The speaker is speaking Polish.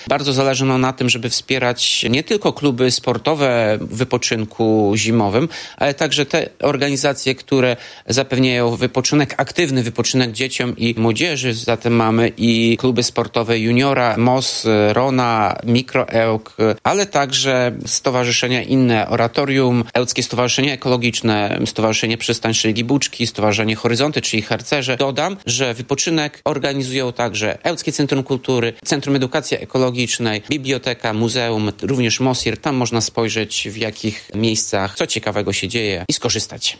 Bardzo zależy nam na tym, żeby wspierać nie tylko kluby sportowe w wypoczynku zimowym, ale także te organizacje, które zapewniają aktywny wypoczynek dzieciom i młodzieży. Zatem mamy i kluby sportowe juniora, MOS, RONA, Mikroełk, ale także stowarzyszenia inne, Oratorium, Ełckie Stowarzyszenie Ekologiczne, Stowarzyszenie Przystań Szylgi Buczki, Stowarzyszenie Horyzonty, czyli harcerze. Dodam, że wypoczynek organizują także Ełckie Centrum Kultury, Centrum Edukacji Ekologicznej, Biblioteka, Muzeum, również MOSIR. Tam można spojrzeć, w jakich miejscach co ciekawego się dzieje i skorzystać.